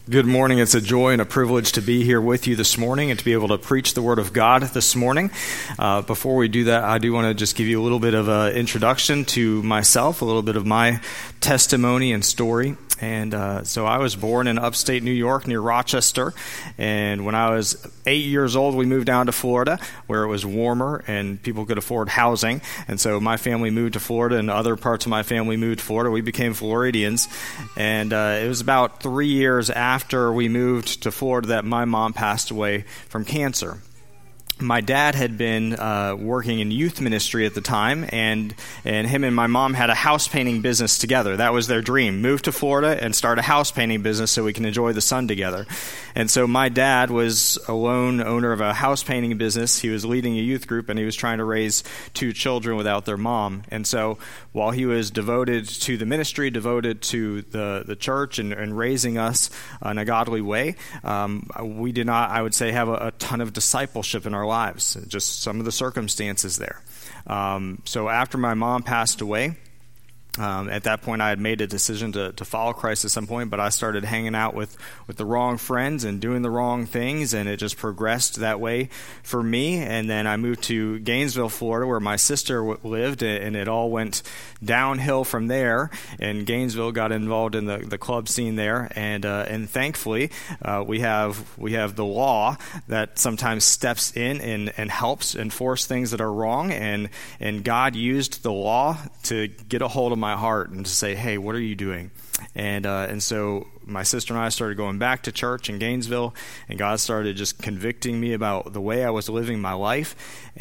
Good morning. It's a joy and a privilege to be here with you this morning and to be able to preach the Word of God this morning. Before we do that, I do want to just give you a little bit of an introduction to myself, a little bit of my testimony and story. And so I was born in upstate New York near Rochester, and when I was 8 years old, we moved down to Florida, where it was warmer and people could afford housing. And so my family moved to Florida, and other parts of my family moved to Florida. We became Floridians, and it was about 3 years after we moved to Florida that my mom passed away from cancer. My dad had been working in youth ministry at the time, and him and my mom had a house painting business together. That was their dream, move to Florida and start a house painting business so we can enjoy the sun together. And so my dad was a lone owner of a house painting business. He was leading a youth group, and he was trying to raise two children without their mom. And so while he was devoted to the ministry, devoted to the church and raising us in a godly way, we did not, I would say, have a ton of discipleship in our lives, just some of the circumstances there. So after my mom passed away, at that point I had made a decision to follow Christ at some point, but I started hanging out with the wrong friends and doing the wrong things, and it just progressed that way for me. And then I moved to Gainesville, Florida, where my sister lived, and it all went downhill from there. And Gainesville got involved in the club scene there, and thankfully we have the law that sometimes steps in and helps enforce things that are wrong, and God used the law to get a hold of my heart and to say, hey, what are you doing? And so my sister and I started going back to church in Gainesville, and God started just convicting me about the way I was living my life.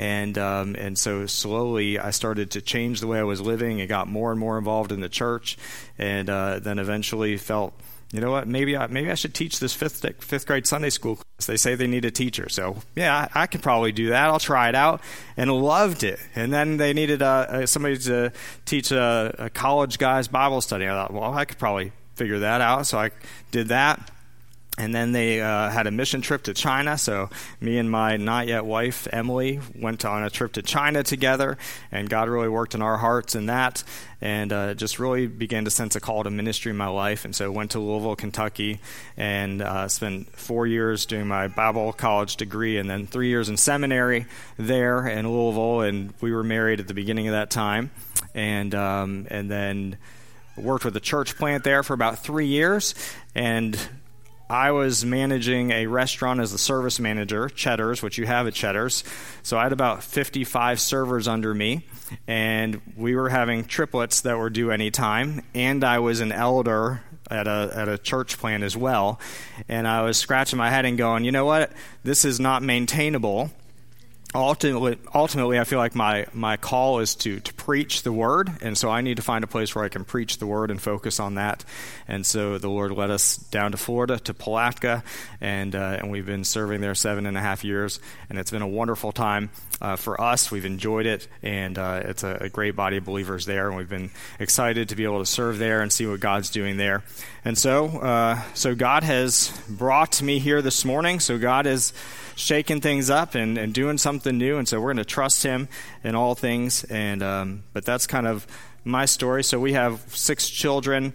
And so slowly I started to change the way I was living and got more and more involved in the church, and then eventually felt, you know what, maybe I should teach this fifth grade Sunday school class. They say they need a teacher. So, yeah, I could probably do that. I'll try it out, and loved it. And then they needed somebody to teach a college guy's Bible study. I thought, well, I could probably figure that out. So I did that. And then they had a mission trip to China, so me and my not-yet wife, Emily, went on a trip to China together, and God really worked in our hearts in that, and just really began to sense a call to ministry in my life. And so went to Louisville, Kentucky, and spent 4 years doing my Bible college degree, and then 3 years in seminary there in Louisville, and we were married at the beginning of that time, and then worked with a church plant there for about 3 years, and I was managing a restaurant as the service manager, Cheddar's, which you have at Cheddar's. So I had about 55 servers under me, and we were having triplets that were due any time, and I was an elder at a church plant as well. And I was scratching my head and going, you know what, this is not maintainable. Ultimately, I feel like my call is to preach the Word, and so I need to find a place where I can preach the Word and focus on that. And so the Lord led us down to Florida, to Palatka, and we've been serving there 7.5 years, and it's been a wonderful time for us. We've enjoyed it, and it's a great body of believers there, and we've been excited to be able to serve there and see what God's doing there. And so God has brought me here this morning, so God is shaking things up and doing something new, and so we're going to trust Him in all things. And but that's kind of my story. So we have 6 children.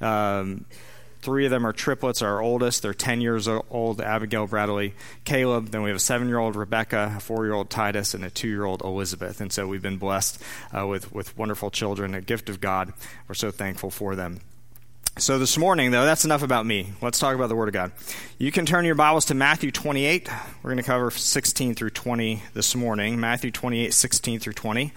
3 of them are triplets. Our oldest, they're 10 years old, Abigail, Bradley, Caleb. Then we have a 7-year-old Rebecca, a 4-year-old Titus, and a 2-year-old Elizabeth. And so we've been blessed with wonderful children, a gift of God. We're so thankful for them. So this morning, though, that's enough about me. Let's talk about the Word of God. You can turn your Bibles to Matthew 28. We're going to cover 16 through 20 this morning. Matthew 28, 16 through 20.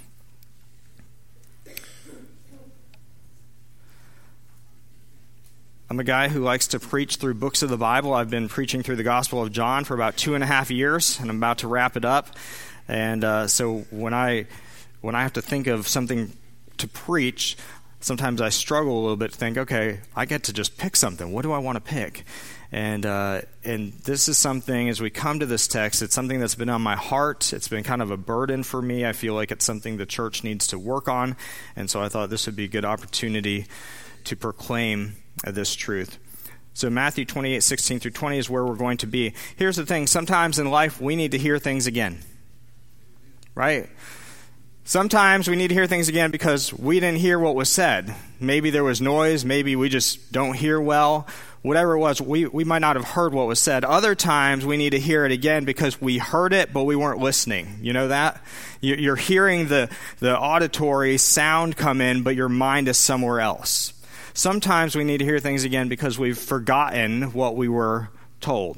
I'm a guy who likes to preach through books of the Bible. I've been preaching through the Gospel of John for about 2.5 years, and I'm about to wrap it up. And so when I have to think of something to preach, sometimes I struggle a little bit to think, okay, I get to just pick something. What do I want to pick? And this is something, as we come to this text, it's something that's been on my heart. It's been kind of a burden for me. I feel like it's something the church needs to work on. And so I thought this would be a good opportunity to proclaim this truth. So Matthew 28, 16 through 20 is where we're going to be. Here's the thing. Sometimes in life, we need to hear things again. Right? Sometimes we need to hear things again because we didn't hear what was said. Maybe there was noise. Maybe we just don't hear well. Whatever it was, we might not have heard what was said. Other times we need to hear it again because we heard it, but we weren't listening. You know that? You're hearing the auditory sound come in, but your mind is somewhere else. Sometimes we need to hear things again because we've forgotten what we were told.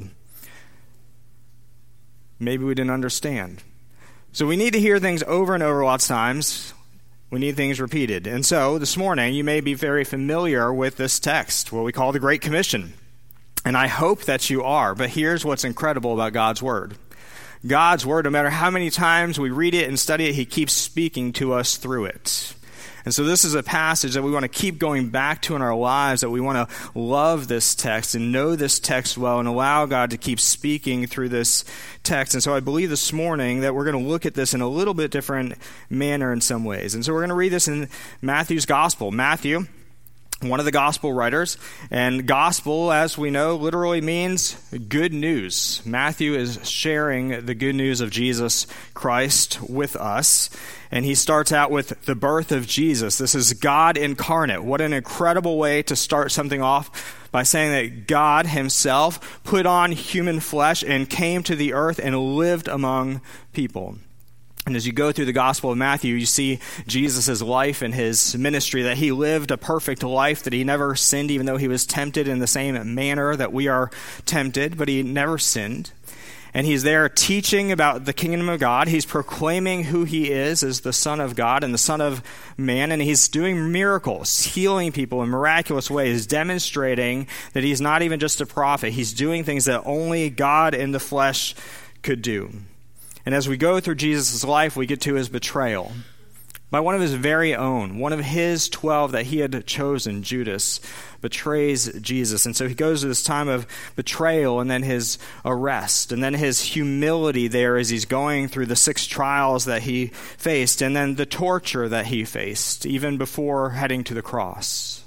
Maybe we didn't understand. So we need to hear things over and over lots of times. We need things repeated. And so this morning, you may be very familiar with this text, what we call the Great Commission. And I hope that you are. But here's what's incredible about God's Word. God's Word, no matter how many times we read it and study it, He keeps speaking to us through it. And so this is a passage that we want to keep going back to in our lives, that we want to love this text and know this text well and allow God to keep speaking through this text. And so I believe this morning that we're going to look at this in a little bit different manner in some ways. And so we're going to read this in Matthew's Gospel. Matthew, one of the gospel writers, and gospel, as we know, literally means good news. Matthew is sharing the good news of Jesus Christ with us, and he starts out with the birth of Jesus. This is God incarnate. What an incredible way to start something off by saying that God himself put on human flesh and came to the earth and lived among people. And as you go through the Gospel of Matthew, you see Jesus' life and his ministry, that he lived a perfect life, that he never sinned, even though he was tempted in the same manner that we are tempted, but he never sinned. And he's there teaching about the kingdom of God. He's proclaiming who he is as the Son of God and the Son of Man. And he's doing miracles, healing people in miraculous ways, demonstrating that he's not even just a prophet. He's doing things that only God in the flesh could do. And as we go through Jesus' life, we get to his betrayal by one of his very own. One of his 12 that he had chosen, Judas, betrays Jesus. And so he goes to this time of betrayal and then his arrest and then his humility there as he's going through the 6 trials that he faced and then the torture that he faced even before heading to the cross.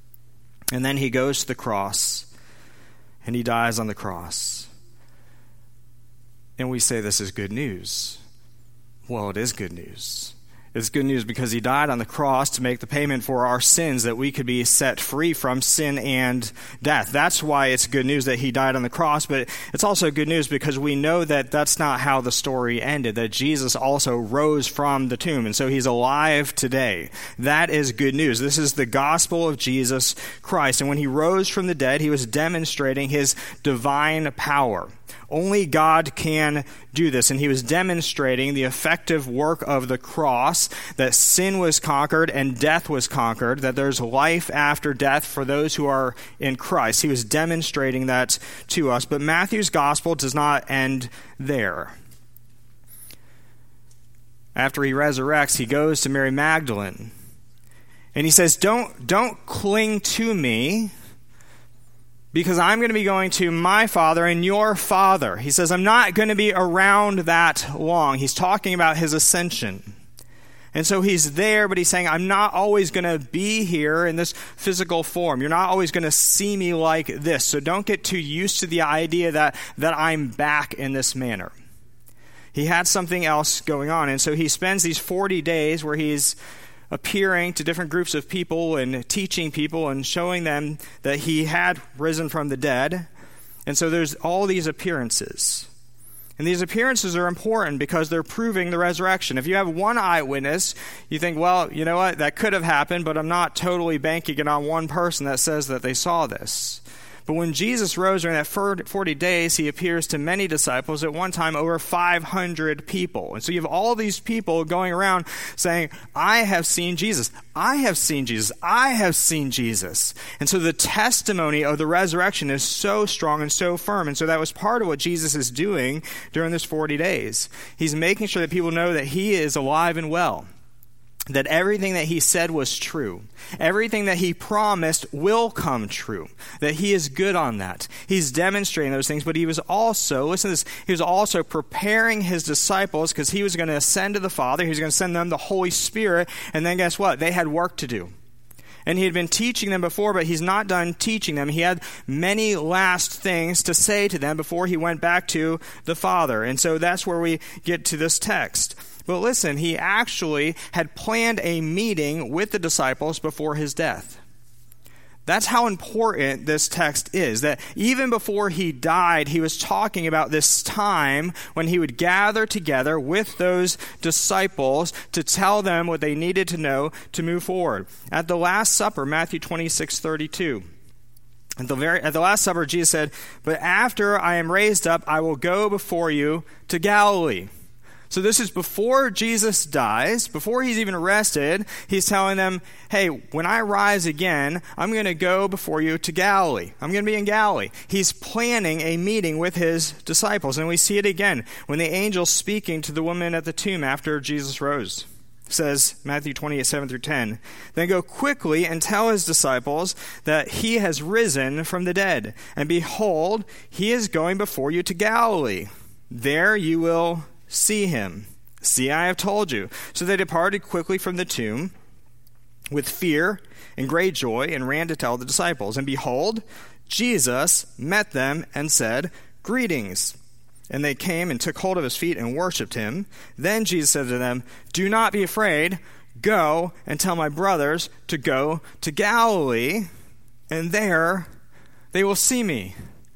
And then he goes to the cross and he dies on the cross. And we say this is good news. Well, it is good news. It's good news because he died on the cross to make the payment for our sins, that we could be set free from sin and death. That's why it's good news that he died on the cross, but it's also good news because we know that that's not how the story ended, that Jesus also rose from the tomb, and so he's alive today. That is good news. This is the gospel of Jesus Christ, and when he rose from the dead, he was demonstrating his divine power. Only God can do this. And he was demonstrating the effective work of the cross, that sin was conquered and death was conquered, that there's life after death for those who are in Christ. He was demonstrating that to us. But Matthew's gospel does not end there. After he resurrects, he goes to Mary Magdalene. And he says, don't cling to me, because I'm going to be going to my Father and your Father. He says, I'm not going to be around that long. He's talking about his ascension. And so he's there, but he's saying, I'm not always going to be here in this physical form. You're not always going to see me like this. So don't get too used to the idea that I'm back in this manner. He had something else going on. And so he spends these 40 days where he's appearing to different groups of people and teaching people and showing them that he had risen from the dead. And so there's all these appearances. And these appearances are important because they're proving the resurrection. If you have one eyewitness, you think, well, you know what, that could have happened, but I'm not totally banking it on one person that says that they saw this. But when Jesus rose during that 40 days, he appears to many disciples, at one time over 500 people. And so you have all these people going around saying, I have seen Jesus. I have seen Jesus. I have seen Jesus. And so the testimony of the resurrection is so strong and so firm. And so that was part of what Jesus is doing during this 40 days. He's making sure that people know that he is alive and well, that everything that he said was true. Everything that he promised will come true. That he is good on that. He's demonstrating those things, but he was also, listen to this, he was also preparing his disciples because he was going to ascend to the Father. He was going to send them the Holy Spirit. And then guess what? They had work to do. and he had been teaching them before, but he's not done teaching them. He had many last things to say to them before he went back to the Father. And so that's where we get to this text. But listen, he actually had planned a meeting with the disciples before his death. That's how important this text is, that even before he died, he was talking about this time when he would gather together with those disciples to tell them what they needed to know to move forward. At the Last Supper, Matthew 26:32. At the Last Supper, Jesus said, "But after I am raised up, I will go before you to Galilee." So this is before Jesus dies, before he's even arrested. He's telling them, hey, when I rise again, I'm going to go before you to Galilee. I'm going to be in Galilee. He's planning a meeting with his disciples. And we see it again when the angel's speaking to the woman at the tomb after Jesus rose. It says, Matthew 28:7-10, "Then go quickly and tell his disciples that he has risen from the dead. And behold, he is going before you to Galilee. There you will see him. See, I have told you." So they departed quickly from the tomb with fear and great joy and ran to tell the disciples. And behold, Jesus met them and said, "Greetings." And they came and took hold of his feet and worshipped him. Then Jesus said to them, "Do not be afraid. Go and tell my brothers to go to Galilee, and there they will see me."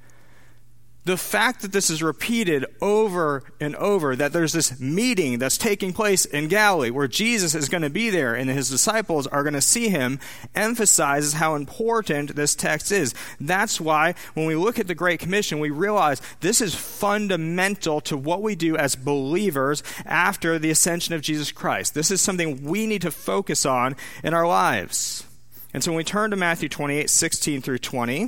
The fact that this is repeated over and over, that there's this meeting that's taking place in Galilee where Jesus is going to be there and his disciples are going to see him, emphasizes how important this text is. That's why when we look at the Great Commission, we realize this is fundamental to what we do as believers after the ascension of Jesus Christ. This is something we need to focus on in our lives. And so when we turn to Matthew 28:16-20,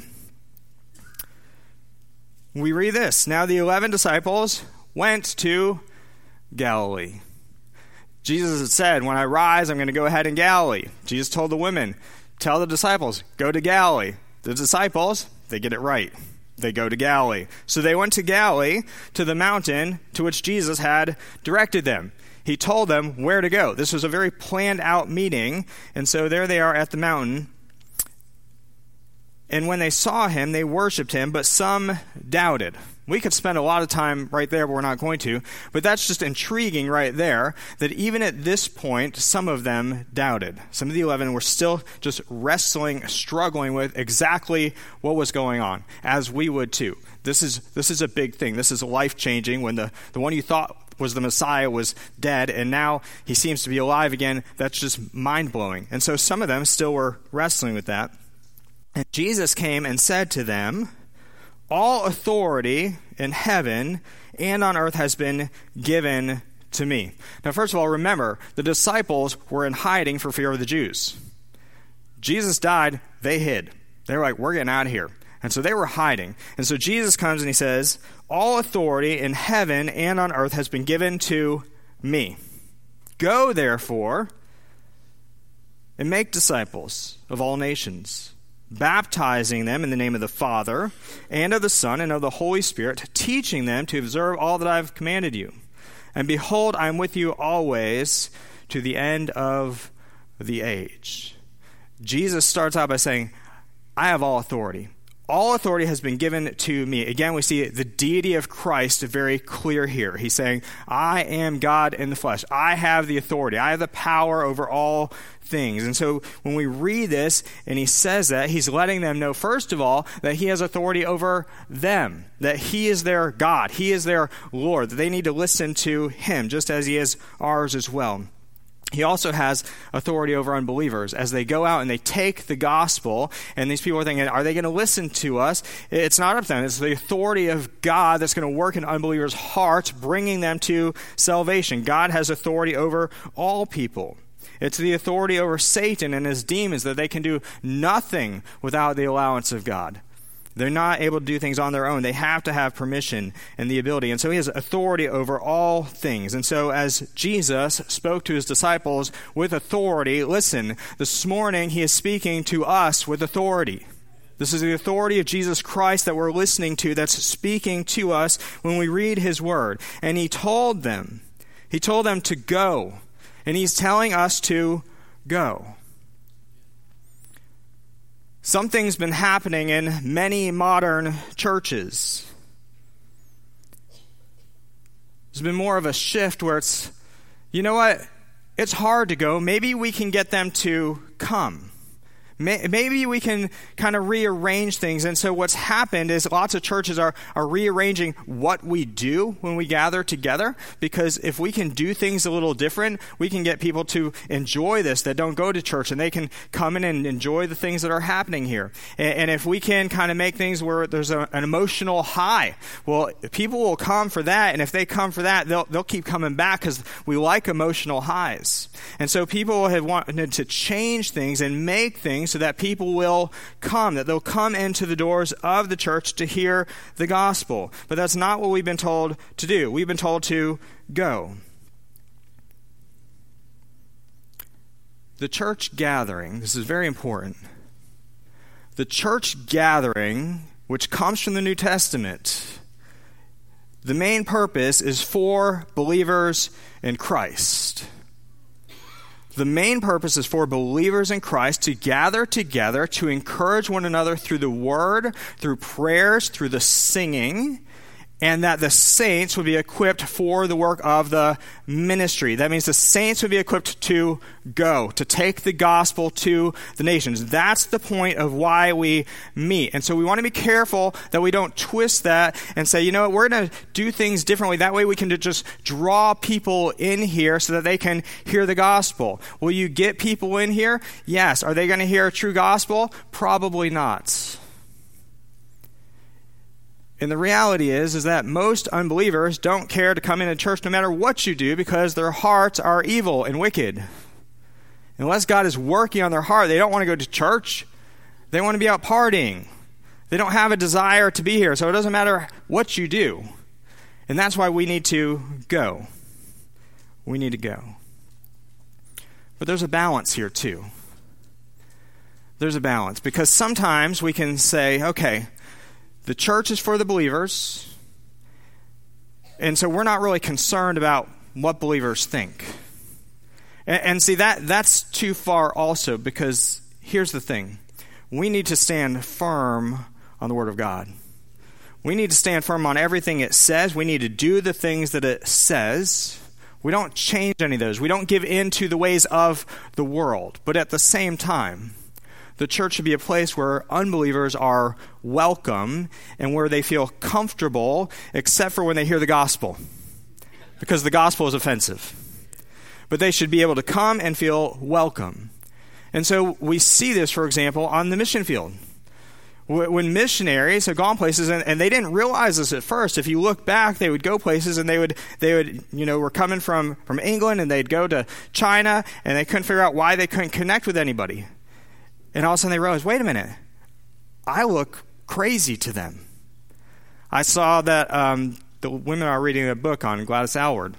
we read this. "Now the 11 disciples went to Galilee." Jesus had said, when I rise, I'm going to go ahead in Galilee. Jesus told the women, tell the disciples, go to Galilee. The disciples, they get it right. They go to Galilee. So they went to Galilee, to the mountain to which Jesus had directed them. He told them where to go. This was a very planned out meeting. And so there they are at the mountain. And when they saw him, they worshipped him, but some doubted. We could spend a lot of time right there, but we're not going to. But that's just intriguing right there, that even at this point, some of them doubted. Some of the 11 were still just wrestling, struggling with exactly what was going on, as we would too. This is a big thing. This is life-changing when the one you thought was the Messiah was dead, and now he seems to be alive again. That's just mind-blowing. And so some of them still were wrestling with that. And Jesus came and said to them, "All authority in heaven and on earth has been given to me." Now, first of all, remember, the disciples were in hiding for fear of the Jews. Jesus died, they hid. They were like, we're getting out of here. And so they were hiding. And so Jesus comes and he says, "All authority in heaven and on earth has been given to me. Go, therefore, and make disciples of all nations, baptizing them in the name of the Father and of the Son and of the Holy Spirit, teaching them to observe all that I have commanded you. And behold, I am with you always to the end of the age." Jesus starts out by saying, I have all authority. All authority has been given to me. Again, we see the deity of Christ very clear here. He's saying, I am God in the flesh. I have the authority. I have the power over all things. And so when we read this and he says that, he's letting them know, first of all, that he has authority over them, that he is their God. He is their Lord, that they need to listen to him just as he is ours as well. He also has authority over unbelievers as they go out and they take the gospel, and these people are thinking, are they going to listen to us? It's not up to them. It's the authority of God that's going to work in unbelievers' hearts, bringing them to salvation. God has authority over all people. It's the authority over Satan and his demons, that they can do nothing without the allowance of God. They're not able to do things on their own. They have to have permission and the ability. And so he has authority over all things. And so as Jesus spoke to his disciples with authority, listen, this morning he is speaking to us with authority. This is the authority of Jesus Christ that we're listening to, that's speaking to us when we read his word. And he told them to go. And he's telling us to go. Something's been happening in many modern churches. There's been more of a shift where it's, you know what, it's hard to go. Maybe we can get them to come. Maybe we can kind of rearrange things. And so what's happened is lots of churches are rearranging what we do when we gather together, because if we can do things a little different, we can get people to enjoy this that don't go to church, and they can come in and enjoy the things that are happening here. And if we can kind of make things where there's an emotional high, well, people will come for that. And if they come for that, they'll keep coming back because we like emotional highs. And so people have wanted to change things and make things so that people will come, that they'll come into the doors of the church to hear the gospel. But that's not what we've been told to do. We've been told to go. The church gathering, this is very important. The church gathering, which comes from the New Testament, the main purpose is for believers in Christ. The main purpose is for believers in Christ to gather together to encourage one another through the word, through prayers, through the singing, and that the saints would be equipped for the work of the ministry. That means the saints would be equipped to go, to take the gospel to the nations. That's the point of why we meet. And so we want to be careful that we don't twist that and say, you know what, we're going to do things differently. That way we can just draw people in here so that they can hear the gospel. Will you get people in here? Yes. Are they going to hear a true gospel? Probably not. And the reality is that most unbelievers don't care to come into church no matter what you do, because their hearts are evil and wicked. Unless God is working on their heart, they don't want to go to church. They want to be out partying. They don't have a desire to be here, so it doesn't matter what you do. And that's why we need to go. We need to go. But there's a balance here too. There's a balance, because sometimes we can say, okay, the church is for the believers, and so we're not really concerned about what believers think. And see, that's too far also, because here's the thing. We need to stand firm on the Word of God. We need to stand firm on everything it says. We need to do the things that it says. We don't change any of those. We don't give in to the ways of the world. But at the same time, the church should be a place where unbelievers are welcome and where they feel comfortable, except for when they hear the gospel, because the gospel is offensive. But they should be able to come and feel welcome. And so we see this, for example, on the mission field. When missionaries have gone places, and they didn't realize this at first. If you look back, they would go places, and they would, were coming from England, and they'd go to China, and they couldn't figure out why they couldn't connect with anybody. And all of a sudden they realized, wait a minute, I look crazy to them. I saw that the women are reading a book on Gladys Aylward.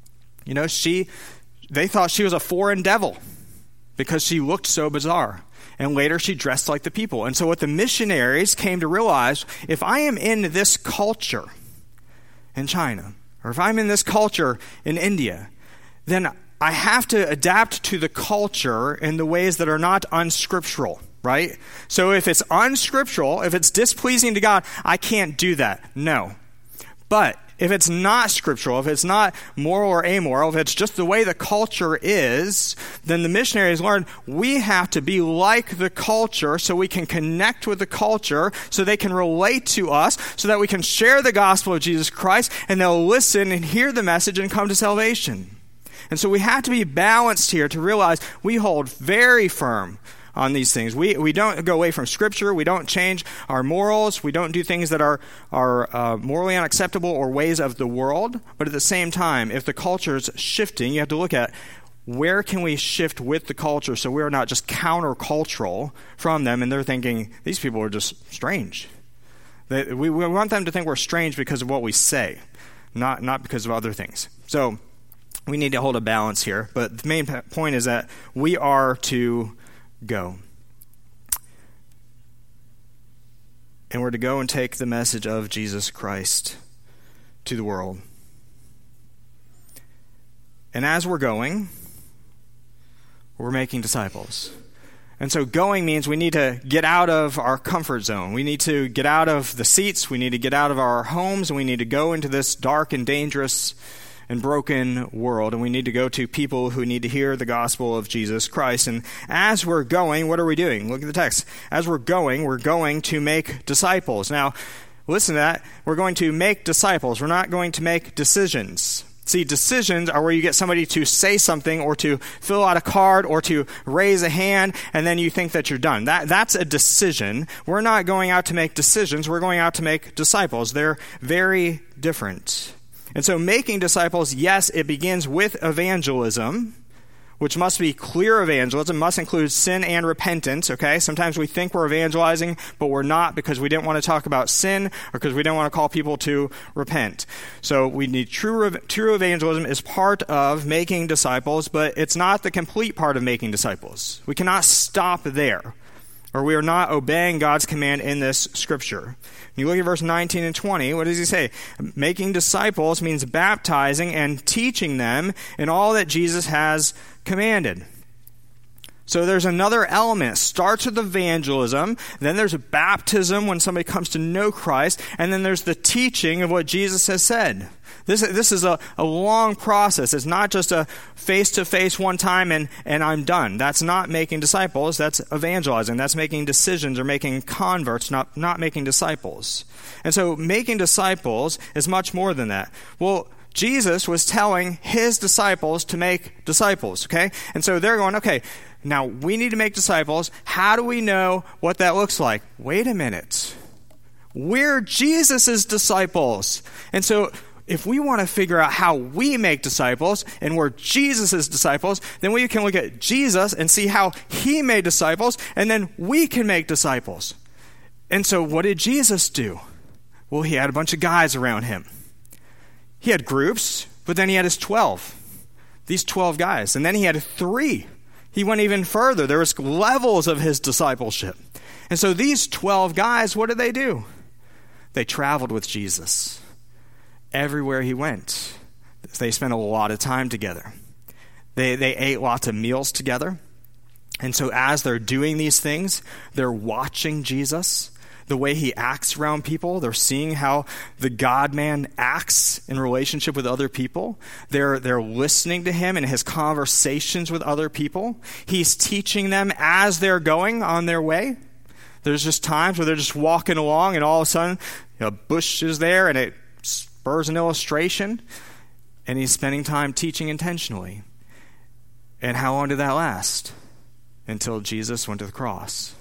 They thought she was a foreign devil because she looked so bizarre. And later she dressed like the people. And so what the missionaries came to realize, if I am in this culture in China, or if I'm in this culture in India, then I have to adapt to the culture in the ways that are not unscriptural, right? So if it's unscriptural, if it's displeasing to God, I can't do that. No. But if it's not scriptural, if it's not moral or amoral, if it's just the way the culture is, then the missionaries learned we have to be like the culture so we can connect with the culture, so they can relate to us, so that we can share the gospel of Jesus Christ, and they'll listen and hear the message and come to salvation. And so we have to be balanced here to realize we hold very firm on these things. We don't go away from Scripture. We don't change our morals. We don't do things that are morally unacceptable or ways of the world. But at the same time, if the culture is shifting, you have to look at where can we shift with the culture so we're not just countercultural from them and they're thinking, these people are just strange. We want them to think we're strange because of what we say, not because of other things. So we need to hold a balance here, but the main point is that we are to go. And we're to go and take the message of Jesus Christ to the world. And as we're going, we're making disciples. And so going means we need to get out of our comfort zone. We need to get out of the seats. We need to get out of our homes. And we need to go into this dark and dangerous and broken world. And we need to go to people who need to hear the gospel of Jesus Christ. And as we're going, what are we doing? Look at the text. As we're going to make disciples. Now, listen to that. We're going to make disciples. We're not going to make decisions. See, decisions are where you get somebody to say something or to fill out a card or to raise a hand, and then you think that you're done. That's a decision. We're not going out to make decisions. We're going out to make disciples. They're very different. And so making disciples, yes, it begins with evangelism, which must be clear evangelism, must include sin and repentance, okay? Sometimes we think we're evangelizing, but we're not because we didn't want to talk about sin or because we didn't want to call people to repent. So we need true evangelism is part of making disciples, but it's not the complete part of making disciples. We cannot stop there, or we are not obeying God's command in this scripture. You look at verse 19 and 20, what does he say? Making disciples means baptizing and teaching them in all that Jesus has commanded. So there's another element. It starts with evangelism, then there's a baptism when somebody comes to know Christ, and then there's the teaching of what Jesus has said. This is a long process. It's not just a face-to-face one time and I'm done. That's not making disciples. That's evangelizing. That's making decisions or making converts, not making disciples. And so making disciples is much more than that. Well, Jesus was telling his disciples to make disciples, okay? And so they're going, okay, now we need to make disciples. How do we know what that looks like? Wait a minute. We're Jesus' disciples. And so if we want to figure out how we make disciples and we're Jesus' disciples, then we can look at Jesus and see how he made disciples, and then we can make disciples. And so what did Jesus do? Well, he had a bunch of guys around him. He had groups, but then he had his 12. These 12 guys. And then he had 3. He went even further. There was levels of his discipleship. And so these 12 guys, what did they do? They traveled with Jesus. Everywhere he went, they spent a lot of time together. They ate lots of meals together. And so as they're doing these things, they're watching Jesus, the way he acts around people. They're seeing how the God-man acts in relationship with other people. They're listening to him and his conversations with other people. He's teaching them as they're going on their way. There's just times where they're just walking along and all of a sudden a bush is there and it spurs an illustration, and he's spending time teaching intentionally. And how long did that last? Until Jesus went to the cross.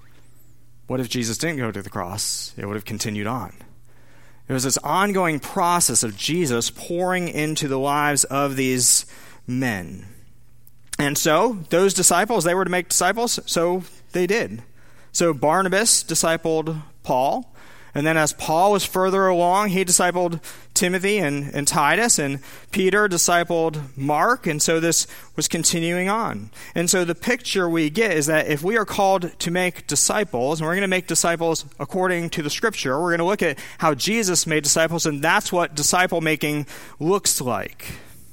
What if Jesus didn't go to the cross? It would have continued on. It was this ongoing process of Jesus pouring into the lives of these men. And so, those disciples, they were to make disciples, so they did. So Barnabas discipled Paul. And then as Paul was further along, he discipled Timothy and Titus, and Peter discipled Mark, and so this was continuing on. And so the picture we get is that if we are called to make disciples, and we're going to make disciples according to the scripture, we're going to look at how Jesus made disciples, and that's what disciple making looks like.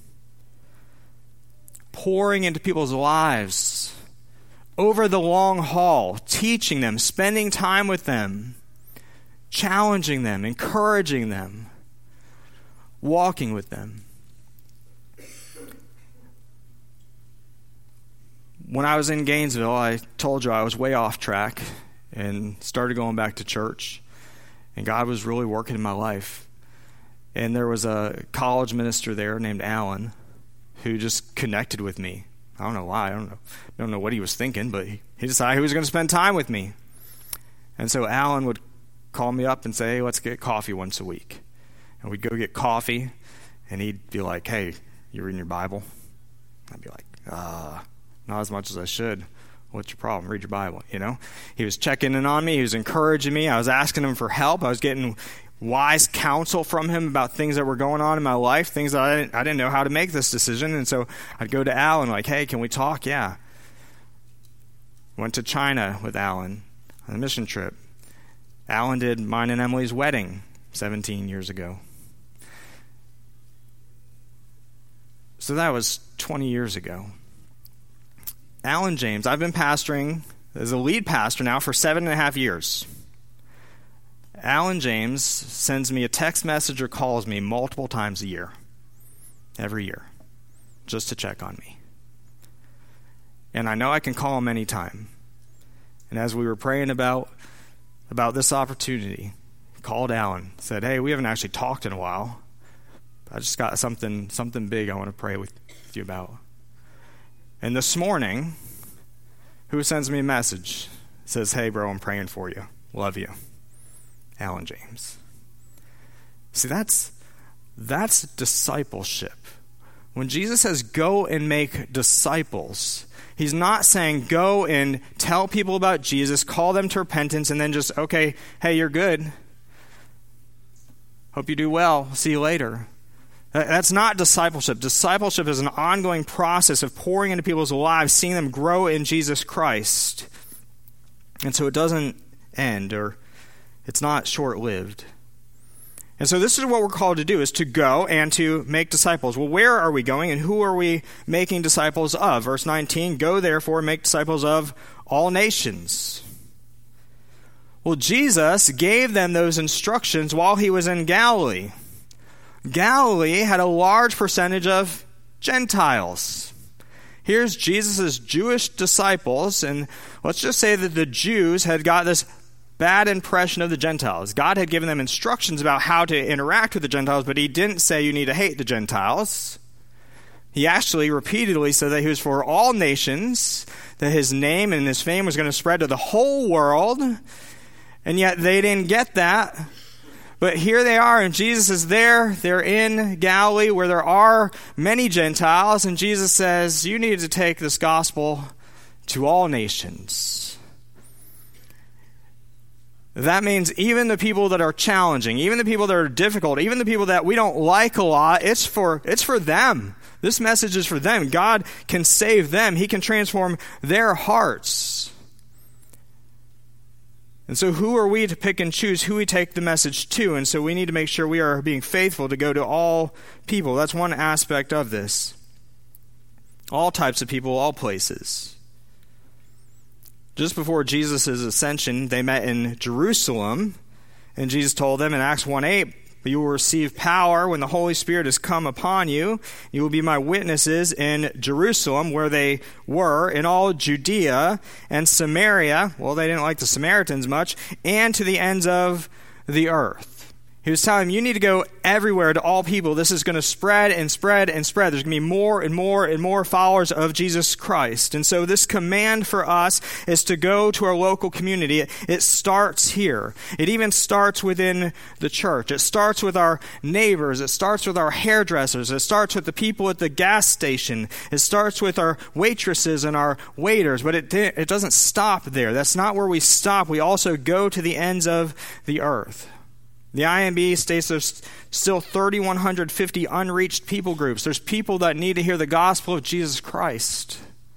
Pouring into people's lives over the long haul, teaching them, spending time with them, challenging them, encouraging them, walking with them. When I was in Gainesville, I told you I was way off track and started going back to church. And God was really working in my life. And there was a college minister there named Alan who just connected with me. I don't know why. I don't know what he was thinking, but he decided he was going to spend time with me. And so Alan would call me up and say, hey, let's get coffee once a week. And we'd go get coffee, and he'd be like, hey, you reading your Bible? I'd be like, not as much as I should. What's your problem? Read your Bible, you know? He was checking in on me. He was encouraging me. I was asking him for help. I was getting wise counsel from him about things that were going on in my life, things that I didn't know how to make this decision. And so I'd go to Alan like, hey, can we talk? Yeah. Went to China with Alan on a mission trip. Alan did mine and Emily's wedding 17 years ago. So that was 20 years ago. Alan James, I've been pastoring as a lead pastor now for 7.5 years. Alan James sends me a text message or calls me multiple times a year, every year, just to check on me. And I know I can call him anytime. And as we were praying about this opportunity, called Alan, said, hey, we haven't actually talked in a while. I just got something big I want to pray with you about. And this morning, who sends me a message? Says, hey, bro, I'm praying for you. Love you. Alan James. See, that's discipleship. When Jesus says, go and make disciples, he's not saying go and tell people about Jesus, call them to repentance, and then just, okay, hey, you're good. Hope you do well. See you later. That's not discipleship. Discipleship is an ongoing process of pouring into people's lives, seeing them grow in Jesus Christ. And so it doesn't end, or it's not short-lived. And so this is what we're called to do, is to go and to make disciples. Well, where are we going and who are we making disciples of? Verse 19, go therefore, make disciples of all nations. Well, Jesus gave them those instructions while he was in Galilee. Galilee had a large percentage of Gentiles. Here's Jesus' Jewish disciples, and let's just say that the Jews had got this bad impression of the Gentiles. God had given them instructions about how to interact with the Gentiles, but he didn't say you need to hate the Gentiles. He actually repeatedly said that he was for all nations, that his name and his fame was going to spread to the whole world, and yet they didn't get that. But here they are, and Jesus is there. They're in Galilee where there are many Gentiles, and Jesus says, you need to take this gospel to all nations. That means even the people that are challenging, even the people that are difficult, even the people that we don't like a lot, it's for them. This message is for them. God can save them. He can transform their hearts. And so who are we to pick and choose who we take the message to? And so we need to make sure we are being faithful to go to all people. That's one aspect of this. All types of people, all places. Just before Jesus' ascension, they met in Jerusalem, and Jesus told them in Acts 1:8, you will receive power when the Holy Spirit has come upon you. You will be my witnesses in Jerusalem, where they were, in all Judea and Samaria. Well, they didn't like the Samaritans much, and to the ends of the earth. He was telling them, you need to go everywhere to all people. This is going to spread and spread and spread. There's going to be more and more and more followers of Jesus Christ. And so this command for us is to go to our local community. It starts here. It even starts within the church. It starts with our neighbors. It starts with our hairdressers. It starts with the people at the gas station. It starts with our waitresses and our waiters. But it doesn't stop there. That's not where we stop. We also go to the ends of the earth. The IMB states there's still 3,150 unreached people groups. There's people that need to hear the gospel of Jesus Christ.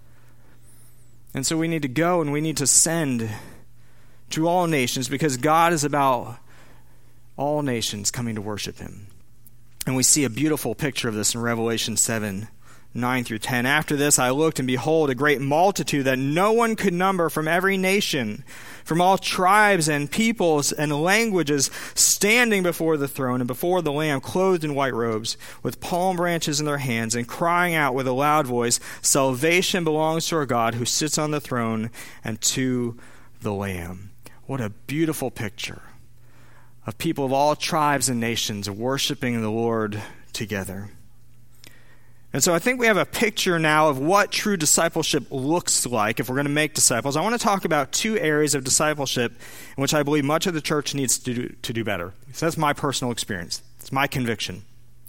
And so we need to go and we need to send to all nations, because God is about all nations coming to worship him. And we see a beautiful picture of this in Revelation 7:9-10. After this I looked, and behold, a great multitude that no one could number, from every nation, from all tribes and peoples and languages, standing before the throne and before the Lamb, clothed in white robes, with palm branches in their hands, and crying out with a loud voice, salvation belongs to our God who sits on the throne and to the Lamb. What a beautiful picture of people of all tribes and nations worshiping the Lord together. And so I think we have a picture now of what true discipleship looks like if we're going to make disciples. I want to talk about two areas of discipleship in which I believe much of the church needs to do better. So that's my personal experience. It's my conviction.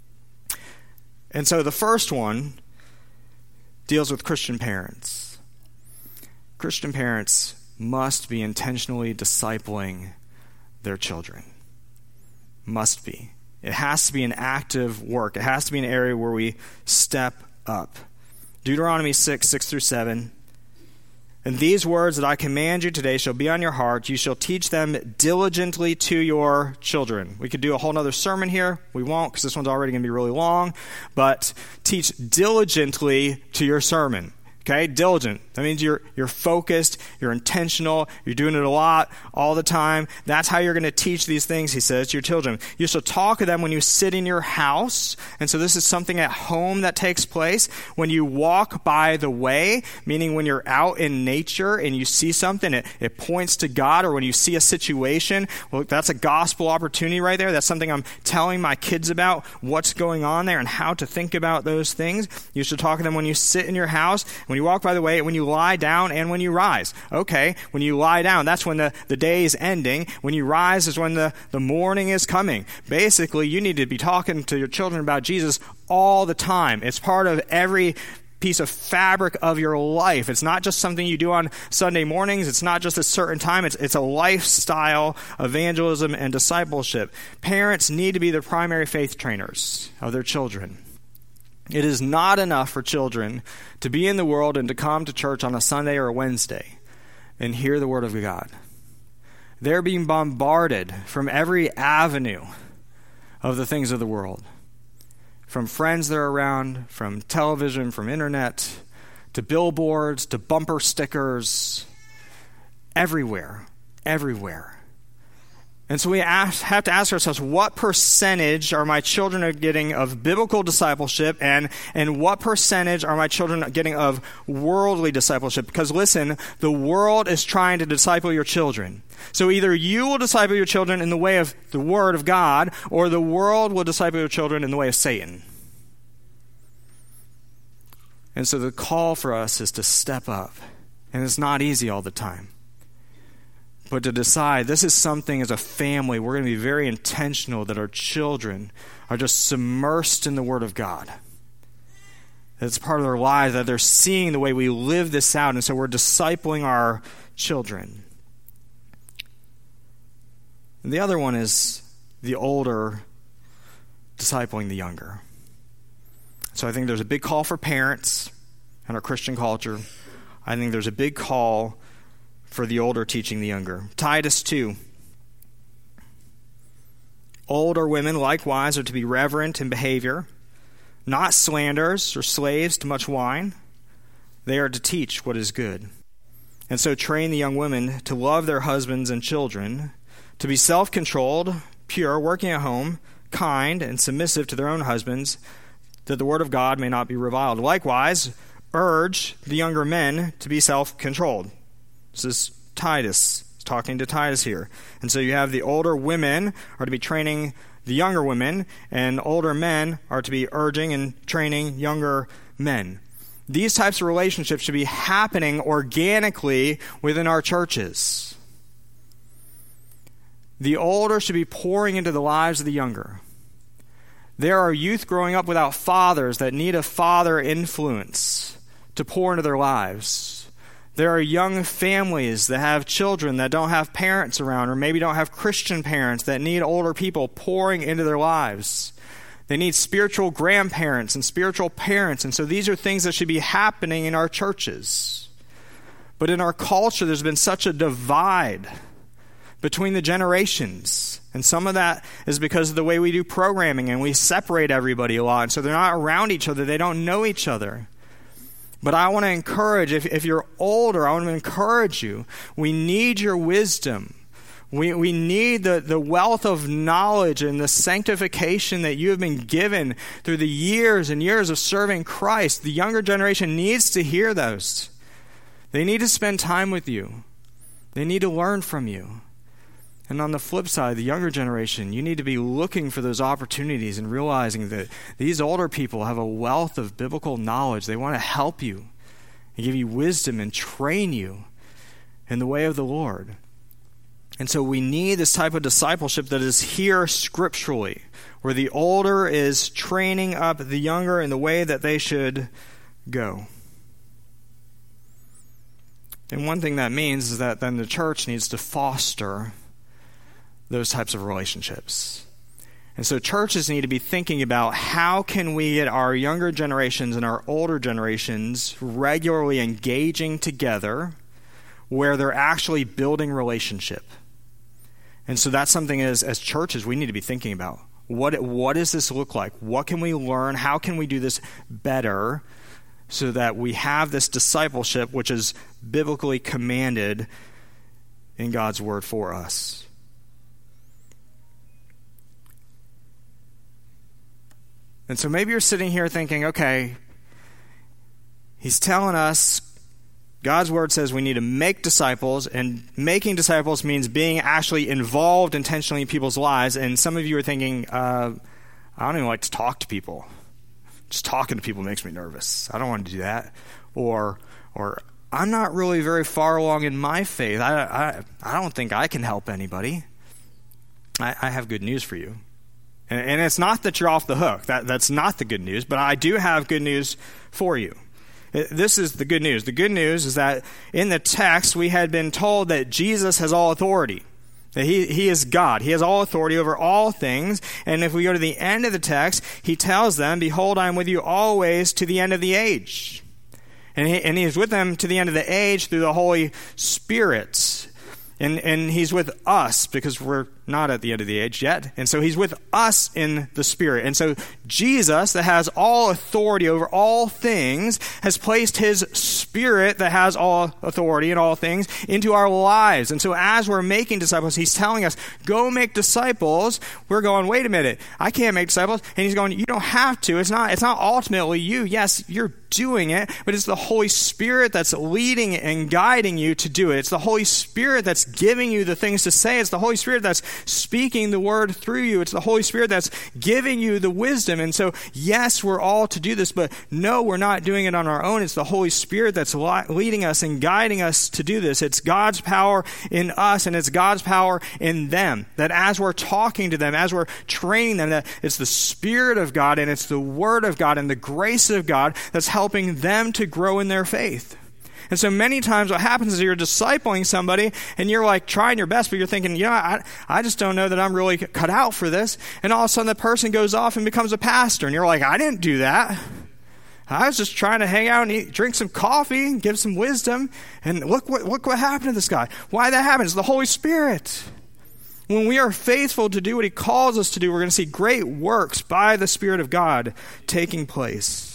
And so the first one deals with Christian parents. Christian parents must be intentionally discipling their children. Must be. It has to be an active work. It has to be an area where we step up. Deuteronomy 6:6-7. And these words that I command you today shall be on your heart. You shall teach them diligently to your children. We could do a whole other sermon here. We won't, because this one's already going to be really long. But teach diligently to your sermon. Okay, diligent. That means you're focused, you're intentional, you're doing it a lot, all the time. That's how you're going to teach these things, he says, to your children. You shall talk of them when you sit in your house. And so this is something at home that takes place. When you walk by the way, meaning when you're out in nature and you see something, it points to God, or when you see a situation, well, that's a gospel opportunity right there. That's something I'm telling my kids about, what's going on there and how to think about those things. You should talk to them when you sit in your house, when you walk by the way, when you lie down, and when you rise. Okay, when you lie down, that's when the day is ending. When you rise is when the morning is coming. Basically, you need to be talking to your children about Jesus all the time. It's part of every piece of fabric of your life. It's not just something you do on Sunday mornings. It's not just a certain time. It's a lifestyle, evangelism, and discipleship. Parents need to be the primary faith trainers of their children. It is not enough for children to be in the world and to come to church on a Sunday or a Wednesday and hear the Word of God. They're being bombarded from every avenue of the things of the world. From friends they're around, from television, from internet, to billboards, to bumper stickers, everywhere. And so we have to ask ourselves, what percentage are my children getting of biblical discipleship, and what percentage are my children getting of worldly discipleship? Because listen, the world is trying to disciple your children. So either you will disciple your children in the way of the Word of God, or the world will disciple your children in the way of Satan. And so the call for us is to step up. And it's not easy all the time. But to decide, this is something as a family, we're going to be very intentional that our children are just submersed in the Word of God. That it's part of their lives, that they're seeing the way we live this out, and so we're discipling our children. And the other one is the older discipling the younger. So I think there's a big call for parents in our Christian culture. I think there's a big call for the older teaching the younger. Titus 2. Older women likewise are to be reverent in behavior, not slanderers or slaves to much wine. They are to teach what is good. And so train the young women to love their husbands and children, to be self-controlled, pure, working at home, kind, and submissive to their own husbands, that the word of God may not be reviled. Likewise, urge the younger men to be self-controlled. This is Titus. He's talking to Titus here. And so you have the older women are to be training the younger women, and older men are to be urging and training younger men. These types of relationships should be happening organically within our churches. The older should be pouring into the lives of the younger. There are youth growing up without fathers that need a father influence to pour into their lives. There are young families that have children that don't have parents around, or maybe don't have Christian parents, that need older people pouring into their lives. They need spiritual grandparents and spiritual parents, and so these are things that should be happening in our churches. But in our culture, there's been such a divide between the generations. And some of that is because of the way we do programming, and we separate everybody a lot. And so they're not around each other. They don't know each other. But I want to encourage, if you're older, I want to encourage you. We need your wisdom. We need the wealth of knowledge and the sanctification that you have been given through the years and years of serving Christ. The younger generation needs to hear those. They need to spend time with you. They need to learn from you. And on the flip side, the younger generation, you need to be looking for those opportunities and realizing that these older people have a wealth of biblical knowledge. They want to help you and give you wisdom and train you in the way of the Lord. And so we need this type of discipleship that is here scripturally, where the older is training up the younger in the way that they should go. And one thing that means is that then the church needs to foster those types of relationships. And so churches need to be thinking about how can we get our younger generations and our older generations regularly engaging together where they're actually building relationship. And so that's something as churches we need to be thinking about. What does this look like? What can we learn? How can we do this better so that we have this discipleship which is biblically commanded in God's word for us. And so maybe you're sitting here thinking, okay, he's telling us God's word says we need to make disciples, and making disciples means being actually involved intentionally in people's lives. And some of you are thinking, I don't even like to talk to people. Just talking to people makes me nervous. I don't want to do that. Or I'm not really very far along in my faith. I don't think I can help anybody. I have good news for you. And it's not that you're off the hook. That's not the good news, but I do have good news for you. This is the good news. The good news is that in the text we had been told that Jesus has all authority. That he is God. He has all authority over all things. And if we go to the end of the text, he tells them, behold, I am with you always to the end of the age. And he is with them to the end of the age through the Holy Spirit. And he's with us because we're not at the end of the age yet. And so he's with us in the Spirit. And so Jesus, that has all authority over all things, has placed his Spirit that has all authority in all things into our lives. And so as we're making disciples, he's telling us, go make disciples. We're going, wait a minute, I can't make disciples. And he's going, you don't have to. It's not ultimately you. Yes, you're doing it, but it's the Holy Spirit that's leading and guiding you to do it. It's the Holy Spirit that's giving you the things to say. It's the Holy Spirit that's speaking the word through you. It's the Holy Spirit that's giving you the wisdom. And so, yes, we're all to do this, but no, we're not doing it on our own. It's the Holy Spirit that's leading us and guiding us to do this. It's God's power in us, and it's God's power in them. That as we're talking to them, as we're training them, that it's the Spirit of God and it's the Word of God and the grace of God that's helping them to grow in their faith. And so many times what happens is you're discipling somebody and you're like trying your best, but you're thinking, I just don't know that I'm really cut out for this. And all of a sudden the person goes off and becomes a pastor. And you're like, I didn't do that. I was just trying to hang out and drink some coffee and give some wisdom. And look what happened to this guy. Why that happens? The Holy Spirit. When we are faithful to do what he calls us to do, we're going to see great works by the Spirit of God taking place.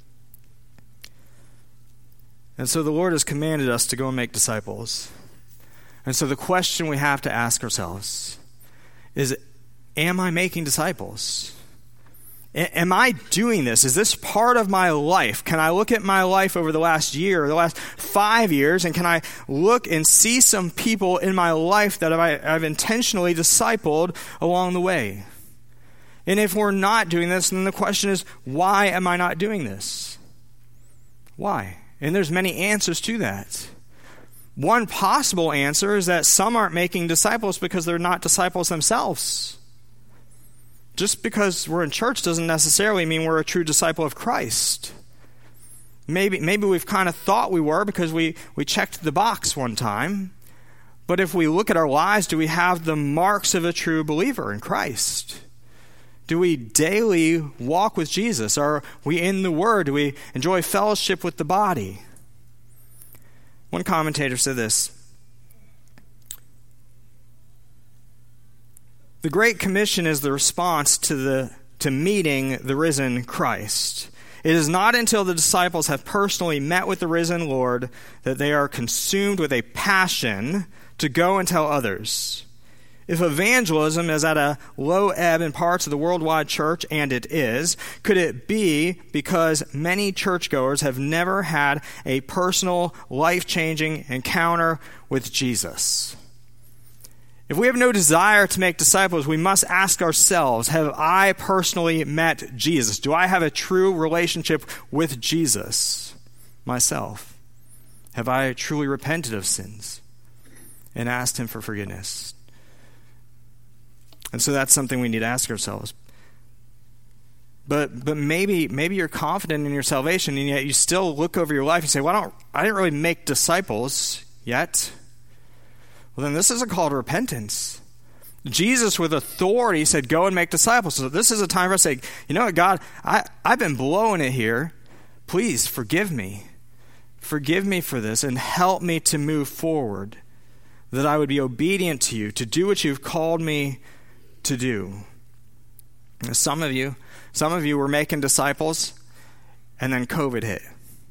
And so the Lord has commanded us to go and make disciples. And so the question we have to ask ourselves is, am I making disciples? Am I doing this? Is this part of my life? Can I look at my life over the last year or the last 5 years, and can I look and see some people in my life that I've intentionally discipled along the way? And if we're not doing this, then the question is, why am I not doing this? Why? And there's many answers to that. One possible answer is that some aren't making disciples because they're not disciples themselves. Just because we're in church doesn't necessarily mean we're a true disciple of Christ. Maybe we've kind of thought we were because we checked the box one time. But if we look at our lives, do we have the marks of a true believer in Christ? Do we daily walk with Jesus? Are we in the Word? Do we enjoy fellowship with the body? One commentator said this: the Great Commission is the response to meeting the risen Christ. It is not until the disciples have personally met with the risen Lord that they are consumed with a passion to go and tell others. If evangelism is at a low ebb in parts of the worldwide church, and it is, could it be because many churchgoers have never had a personal, life-changing encounter with Jesus? If we have no desire to make disciples, we must ask ourselves, have I personally met Jesus? Do I have a true relationship with Jesus myself? Have I truly repented of sins and asked him for forgiveness? And so that's something we need to ask ourselves. But maybe you're confident in your salvation, and yet you still look over your life and say, well, I didn't really make disciples yet. Well, then this is a call to repentance. Jesus with authority said, go and make disciples. So this is a time for us to say, you know what, God, I've been blowing it here. Please forgive me. Forgive me for this and help me to move forward, that I would be obedient to you, to do what you've called me to do. Some of you were making disciples, and then COVID hit.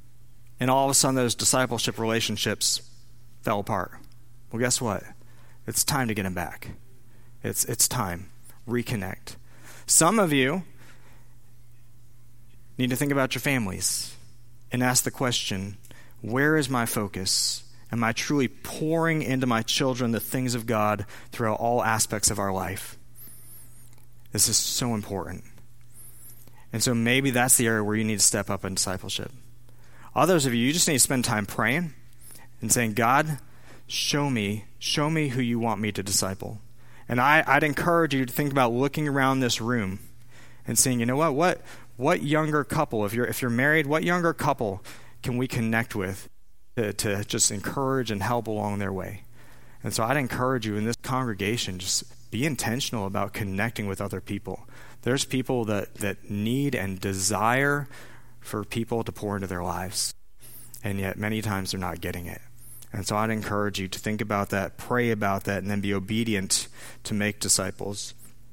and all of a sudden those discipleship relationships fell apart. Well, guess what? It's time to get them back. It's time. Reconnect. Some of you need to think about your families and ask the question, where is my focus? Am I truly pouring into my children the things of God throughout all aspects of our life? This is so important. And so maybe that's the area where you need to step up in discipleship. Others of you, you just need to spend time praying and saying, God, show me who you want me to disciple. And I'd encourage you to think about looking around this room and saying, you know what younger couple, if you're married, what younger couple can we connect with to just encourage and help along their way? And so I'd encourage you in this congregation, just be intentional about connecting with other people. There's people that need and desire for people to pour into their lives, and yet many times they're not getting it. And so I'd encourage you to think about that, pray about that, and then be obedient to make disciples.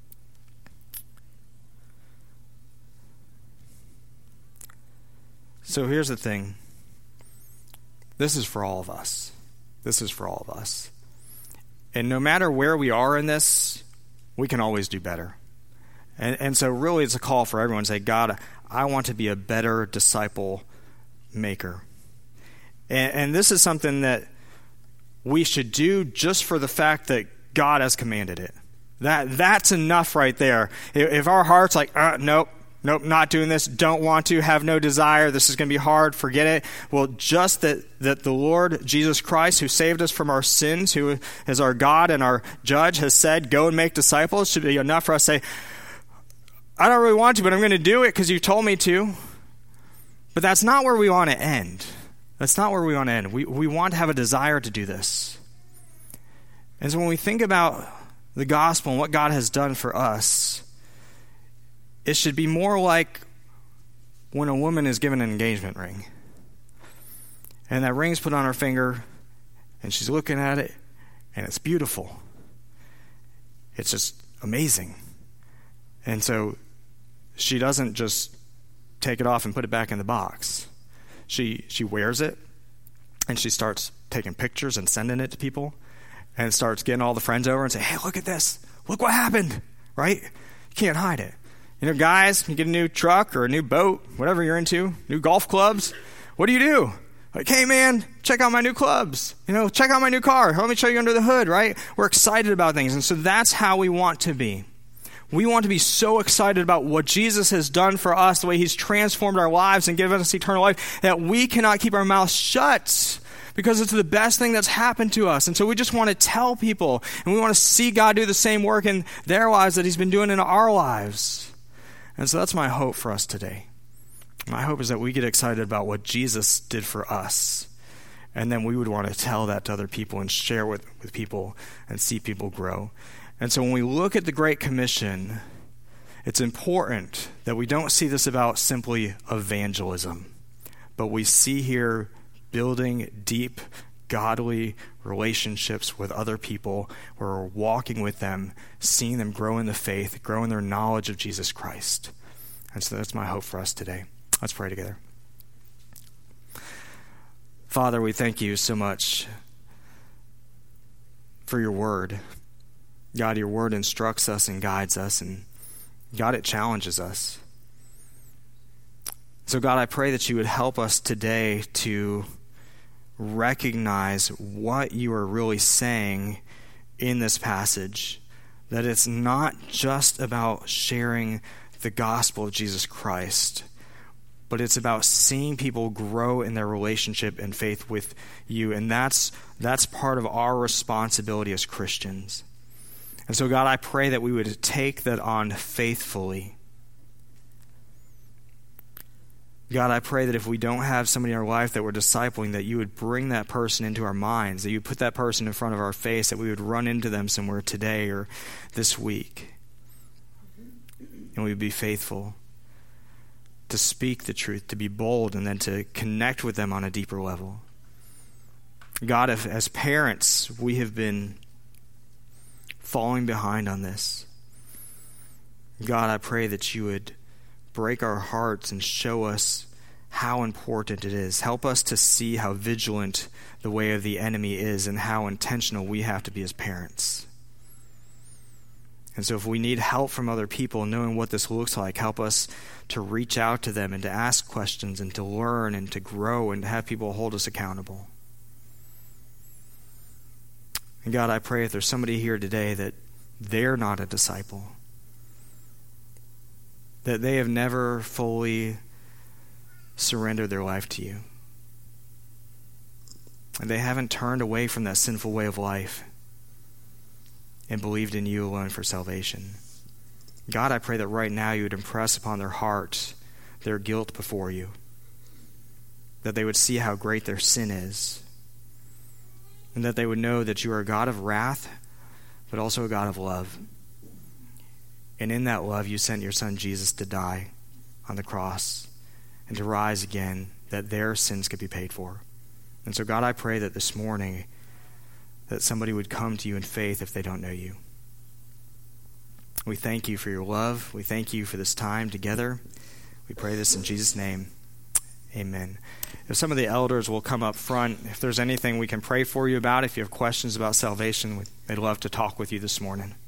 So here's the thing. This is for all of us. This is for all of us. And no matter where we are in this, we can always do better. And so really it's a call for everyone to say, God, I want to be a better disciple maker. And this is something that we should do just for the fact that God has commanded it. That's enough right there. If our heart's like, nope, not doing this, don't want to, have no desire, this is going to be hard, forget it. Well, just that the Lord Jesus Christ, who saved us from our sins, who is our God and our judge, has said, go and make disciples, should be enough for us to say, I don't really want to, but I'm going to do it because you told me to. But that's not where we want to end. That's not where we want to end. We want to have a desire to do this. And so when we think about the gospel and what God has done for us, it should be more like when a woman is given an engagement ring. And that ring's put on her finger, and she's looking at it, and it's beautiful. It's just amazing. And so she doesn't just take it off and put it back in the box. She wears it, and she starts taking pictures and sending it to people, and starts getting all the friends over and say, hey, look at this. Look what happened, right? You can't hide it. You know, guys, you get a new truck or a new boat, whatever you're into, new golf clubs. What do? Like, hey, man, check out my new clubs. You know, check out my new car. Let me show you under the hood, right? We're excited about things. And so that's how we want to be. We want to be so excited about what Jesus has done for us, the way he's transformed our lives and given us eternal life, that we cannot keep our mouths shut because it's the best thing that's happened to us. And so we just want to tell people, and we want to see God do the same work in their lives that he's been doing in our lives. And so that's my hope for us today. My hope is that we get excited about what Jesus did for us, and then we would want to tell that to other people and share with people and see people grow. And so when we look at the Great Commission, it's important that we don't see this about simply evangelism, but we see here building deep, godly relationships with other people where we're walking with them, seeing them grow in the faith, grow in their knowledge of Jesus Christ. And so that's my hope for us today. Let's pray together. Father, we thank you so much for your word. God, your word instructs us and guides us, and God, it challenges us. So God, I pray that you would help us today to recognize what you are really saying in this passage, that it's not just about sharing the gospel of Jesus Christ, but it's about seeing people grow in their relationship and faith with you, and that's part of our responsibility as Christians. And so, God, I pray that we would take that on faithfully. God, I pray that if we don't have somebody in our life that we're discipling, that you would bring that person into our minds, that you would put that person in front of our face, that we would run into them somewhere today or this week. And we would be faithful to speak the truth, to be bold, and then to connect with them on a deeper level. God, if as parents we have been falling behind on this, God, I pray that you would break our hearts and show us how important it is. Help us to see how vigilant the way of the enemy is and how intentional we have to be as parents. And so if we need help from other people knowing what this looks like, help us to reach out to them and to ask questions and to learn and to grow and to have people hold us accountable. And God, I pray if there's somebody here today that they're not a disciple, that they have never fully surrendered their life to you, and they haven't turned away from that sinful way of life and believed in you alone for salvation. God, I pray that right now you would impress upon their hearts their guilt before you, that they would see how great their sin is, and that they would know that you are a God of wrath, but also a God of love. And in that love, you sent your son Jesus to die on the cross and to rise again, that their sins could be paid for. And so, God, I pray that this morning that somebody would come to you in faith if they don't know you. We thank you for your love. We thank you for this time together. We pray this in Jesus' name. Amen. If some of the elders will come up front, if there's anything we can pray for you about, if you have questions about salvation, they'd love to talk with you this morning.